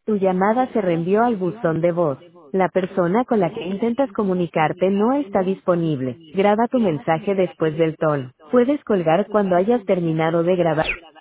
Tu llamada se reenvió al buzón de voz. La persona con la que intentas comunicarte no está disponible. Graba tu mensaje después del tono. Puedes colgar cuando hayas terminado de grabar.